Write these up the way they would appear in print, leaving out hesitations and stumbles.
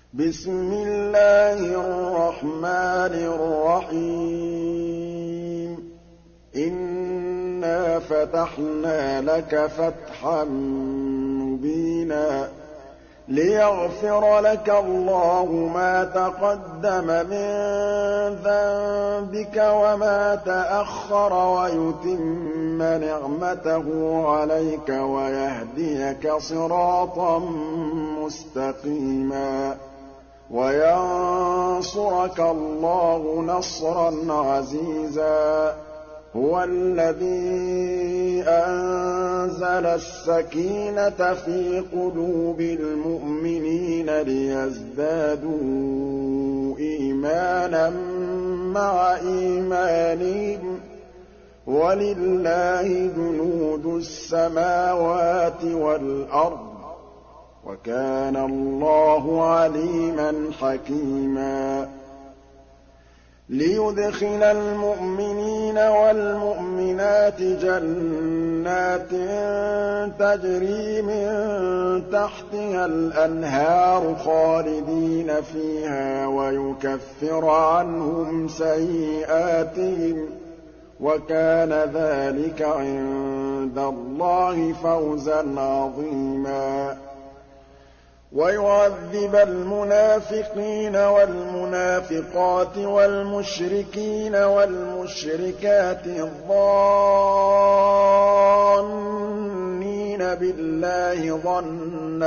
بسم الله الرحمن الرحيم إنا فتحنا لك فتحا مبينا ليغفر لك الله ما تقدم من ذنبك وما تأخر ويتم نعمته عليك ويهديك صراطا مستقيما وينصرك الله نصرا عزيزا هو الذي أنزل السكينة في قلوب المؤمنين ليزدادوا إيمانا مع إيمانهم ولله جنود السماوات والأرض وكان الله عليما حكيما ليدخل المؤمنين والمؤمنات جنات تجري من تحتها الأنهار خالدين فيها ويكفر عنهم سيئاتهم وكان ذلك عند الله فوزا عظيما ويعذب المنافقين والمنافقات والمشركين والمشركات الظانين بالله ظن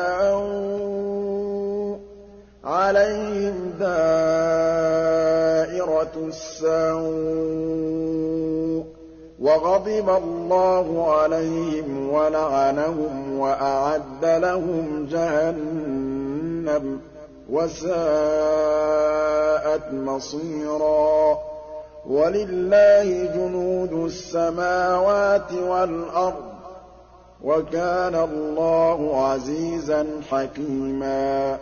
السوء عليهم دائرة السوء وغضب الله عليهم ولعنهم وأعد لهم جهنم وساءت مصيرا ولله جنود السماوات والأرض وكان الله عزيزا حكيما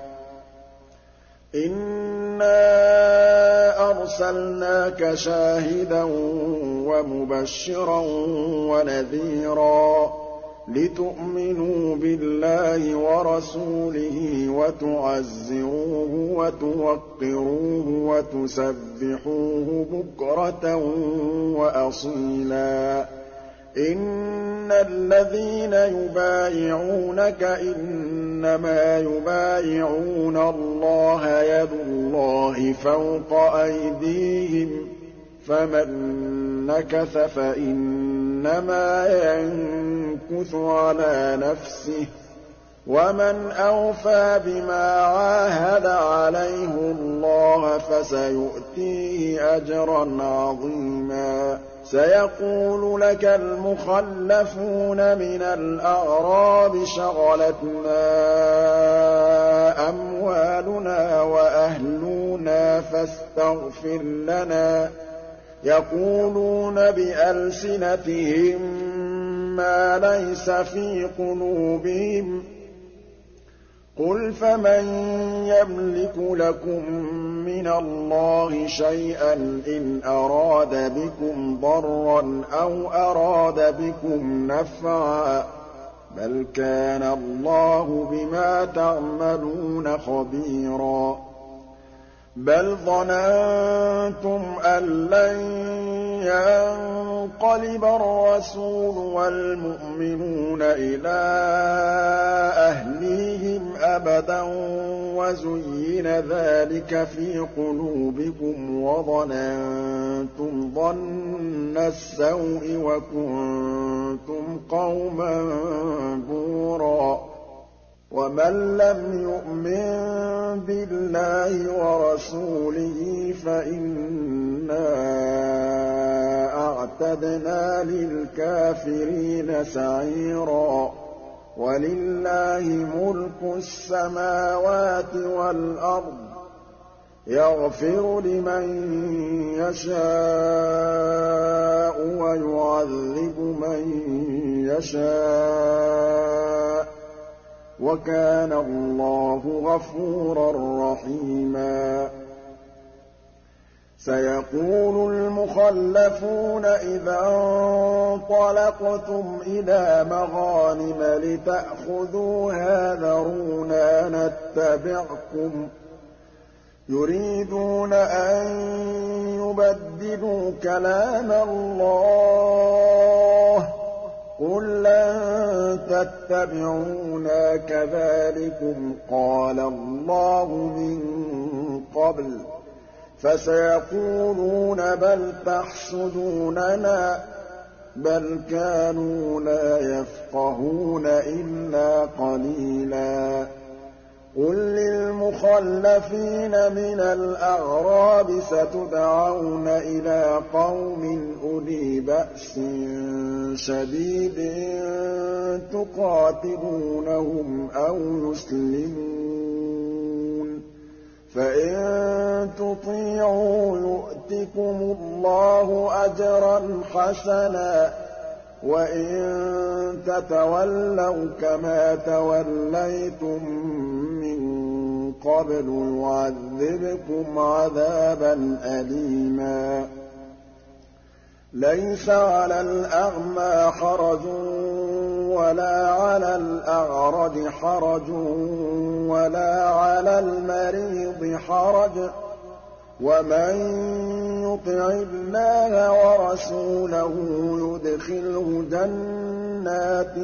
إنا أرسلناك شاهدا ومبشرا ونذيرا لتؤمنوا بالله ورسوله وتعزروه وتوقروه وتسبحوه بكرة وأصيلا إن الذين يبايعونك إنما يبايعون الله يد الله فوق أيديهم فمن نكث فإنما ينكث على نفسه ومن أوفى بما عاهد عليه الله فسيؤتيه أجرا عظيما سيقول لك المخلفون من الأعراب شغلتنا أموالنا وأهلنا فاستغفر لنا يقولون بألسنتهم ما ليس في قلوبهم قل فمن يملك لكم من الله شيئا إن أراد بكم ضرا أو أراد بكم نفعا بل كان الله بما تعملون خبيرا بل ظننتم أن لن ينقلب الرسول والمؤمنون إلى أهليهم أبدا وزين ذلك في قلوبكم وظننتم ظن السوء وكنتم قوما بورا ومن لم يؤمن بالله ورسوله فإنا أعتدنا للكافرين سعيرا ولله ملك السماوات والأرض يغفر لمن يشاء ويعذب من يشاء وكان الله غفورا رحيما سيقول المخلفون إذا انطلقتم إلى مغانم لتأخذوها ذرونا نتبعكم يريدون أن يبدلوا كلام الله قل لن تتبعونا كذلكم قال الله من قبل فسيقولون بل تحسدوننا بل كانوا لا يفقهون إلا قليلا قل للمخلفين من الأعراب ستدعون إلى قوم أولي بأس شديد تقاتلونهم أو يسلمون فإن تطيعوا يؤتكم الله أجرا حسنا وإن تتولوا كما توليتم من قبل يعذبكم عذابا أليما ليس على الأعمى حرج ولا على الأعرج حرج ولا على المريض حرج ومن يطع الله ورسوله يدخله جنات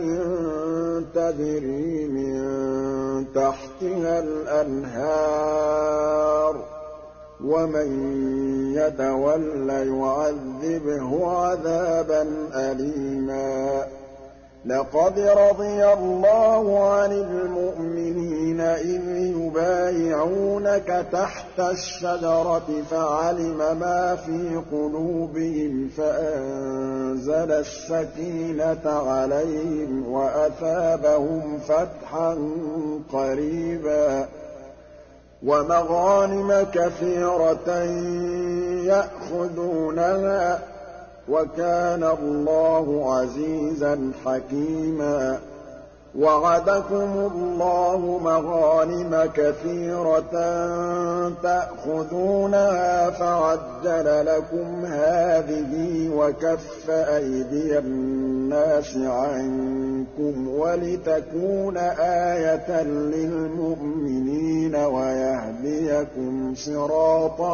تجري من تحتها الأنهار ومن يتول يعذبه عذابا أليما لقد رضي الله عن المؤمنين إذ يبايعونك تحت الشجرة فعلم ما في قلوبهم فأنزل السكينة عليهم وأثابهم فتحا قريبا ومغانم كثيرة يأخذونها وكان الله عزيزا حكيما وعدكم الله مغانم كثيرة تأخذونها فعجل لكم هذه وكف أيدي الناس عنكم ولتكون آية للمؤمنين ويهديكم صراطا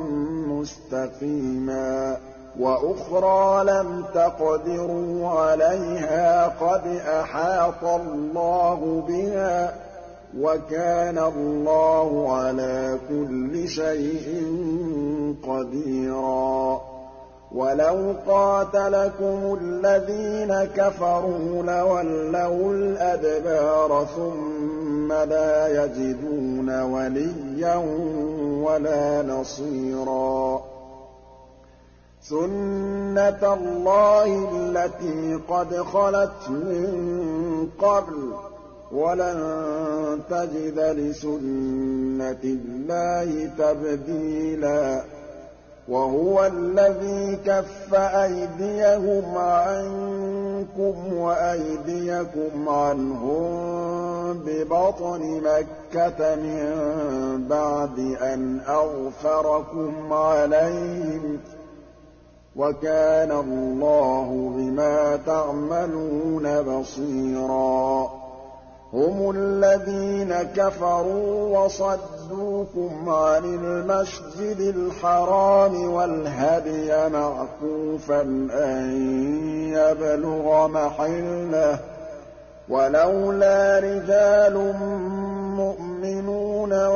مستقيما وأخرى لم تقدروا عليها قد أحاط الله بها وكان الله على كل شيء قديرا ولو قاتلكم الذين كفروا لولوا الأدبار ثم لا يجدون وليا ولا نصيرا سنة الله التي قد خلت من قبل ولن تجد لسنة الله تبديلا وهو الذي كف أيديهم عنكم وأيديكم عنهم ببطن مكة من بعد أن أغفركم عليهم وكان الله بما تعملون بصيرا هم الذين كفروا وصدوكم عن المسجد الحرام والهدي معكوفا أن يبلغ محله ولولا رجال مؤمنون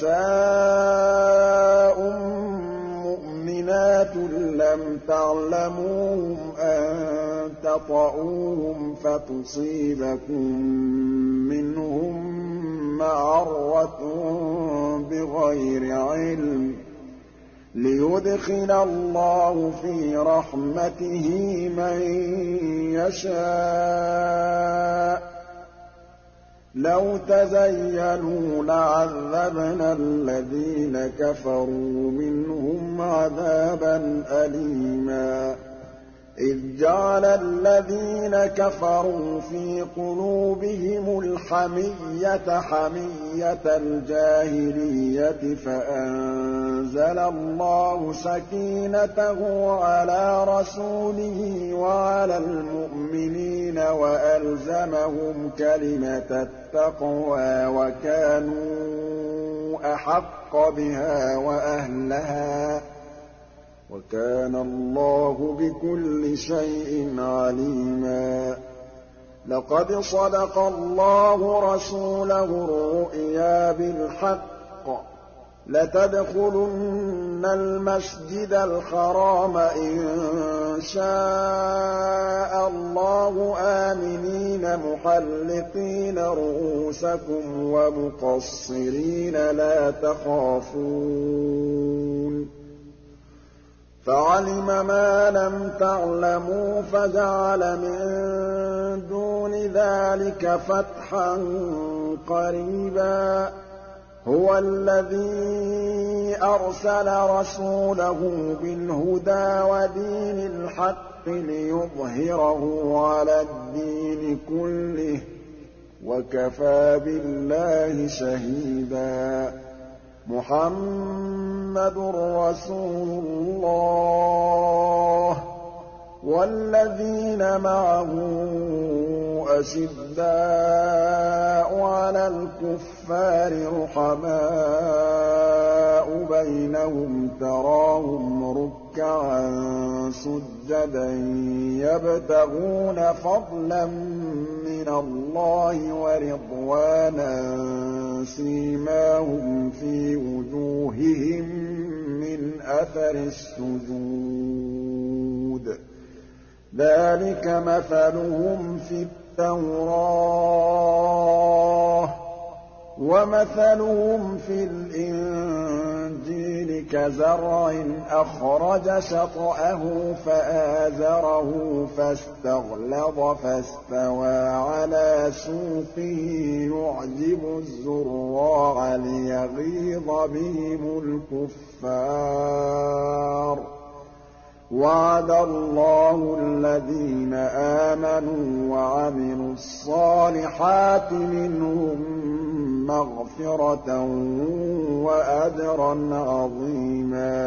ونساء مؤمنات لم تعلموهم أن تطؤوهم فتصيبكم منهم معرة بغير علم ليدخل الله في رحمته من يشاء لو تزينوا لعذبنا الذين كفروا منهم عذابا أليما إذ جعل الذين كفروا في قلوبهم الحمية حمية الجاهلية فأنزل الله سكينته على رسوله وعلى المؤمنين وألزمهم كلمة التقوى وكانوا أحق بها وأهلها وكان الله بكل شيء عليما لقد صدق الله رسوله الرؤيا بالحق لتدخلن المسجد الحرام إن شاء الله آمنين محلقين رؤوسكم ومقصرين لا تخافون فعلم ما لم تعلموا فجعل من دون ذلك فتحا قريبا هو الذي أرسل رسوله بالهدى ودين الحق ليظهره على الدين كله وكفى بالله شهيدا محمد رسول الله والذين معه أشداء على الكفار رحماء بينهم تراهم ركعا سجدا يبتغون فضلا من الله ورضوانا سيماهم في وجوههم من أثر السجود ذلك مثلهم في التوراة ومثلهم في الإنجيل كزرع أخرج شطأه فآزره فاستغلظ فاستوى على سوقه يعجب الزراع ليغيظ بهم الكفار وعد الله الذين آمنوا وعملوا الصالحات منهم مغفرة وأجرا عظيما